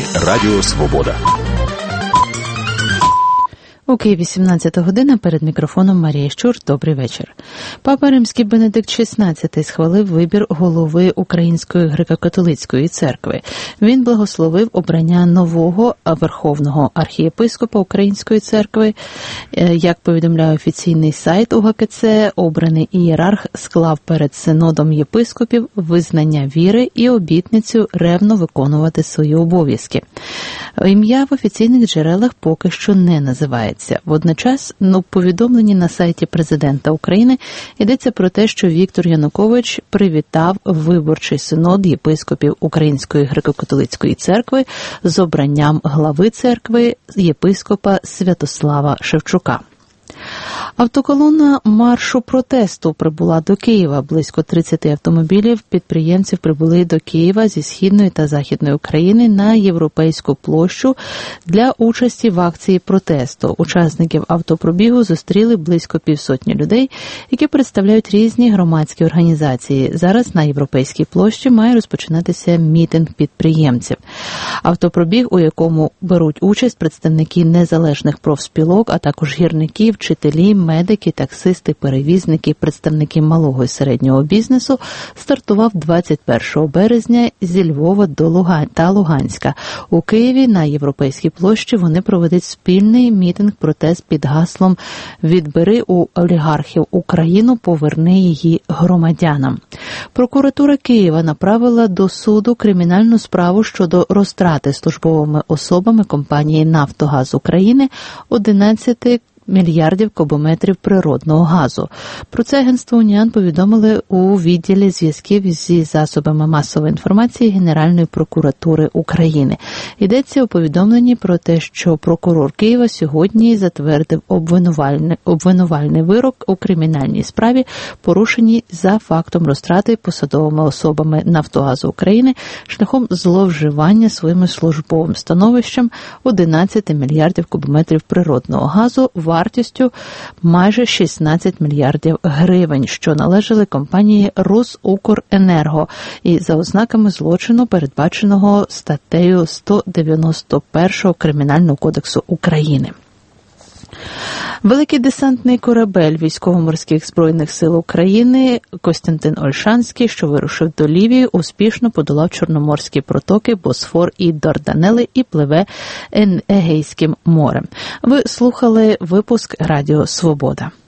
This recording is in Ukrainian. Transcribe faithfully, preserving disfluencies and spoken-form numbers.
ефірі Радіо Свобода. У Києві сімнадцята година, перед мікрофоном Марія Щур. Добрий вечір. Папа Римський Бенедикт шістнадцятий схвалив вибір голови Української греко-католицької церкви. Він благословив обрання нового верховного архієпископа Української церкви. Як повідомляє офіційний сайт УГКЦ, обраний ієрарх склав перед синодом єпископів визнання віри і обітницю ревно виконувати свої обов'язки. Ім'я в офіційних джерелах поки що не називається. Водночас, у повідомленні на сайті президента України йдеться про те, що Віктор Янукович привітав виборчий синод єпископів Української греко-католицької церкви з обранням глави церкви єпископа Святослава Шевчука. Автоколона маршу протесту прибула до Києва. Близько тридцять автомобілів підприємців прибули до Києва зі Східної та Західної України на Європейську площу для участі в акції протесту. Учасників автопробігу зустріли близько півсотні людей, які представляють різні громадські організації. Зараз на Європейській площі має розпочинатися мітинг підприємців. Автопробіг, у якому беруть участь представники незалежних профспілок, а також гірники, вчителі, медики, таксисти, перевізники, представники малого і середнього бізнесу, стартував двадцять першого березня зі Львова до Луган... та Луганська. У Києві на Європейській площі вони проведуть спільний мітинг-протест під гаслом «Відбери у олігархів Україну, поверни її громадянам». Прокуратура Києва направила до суду кримінальну справу щодо розтрати службовими особами компанії «Нафтогаз України» одинадцять мільярдів кубометрів природного газу. Про це агентство «Уніан» повідомили у відділі зв'язків зі засобами масової інформації Генеральної прокуратури України. Йдеться у повідомленні про те, що прокурор Києва сьогодні затвердив обвинувальний, обвинувальний вирок у кримінальній справі, порушеній за фактом розтрати посадовими особами «Нафтогазу України» шляхом зловживання своїм службовим становищем одинадцять мільярдів кубометрів природного газу вартістю майже шістнадцять мільярдів гривень, що належали компанії «Росукренерго» і за ознаками злочину, передбаченого статтею сто дев'яносто один Кримінального кодексу України. Великий десантний корабель Військово-морських збройних сил України Костянтин Ольшанський, що вирушив до Лівії, успішно подолав Чорноморські протоки Босфор і Дарданели і пливе Егейським морем. Ви слухали випуск Радіо Свобода.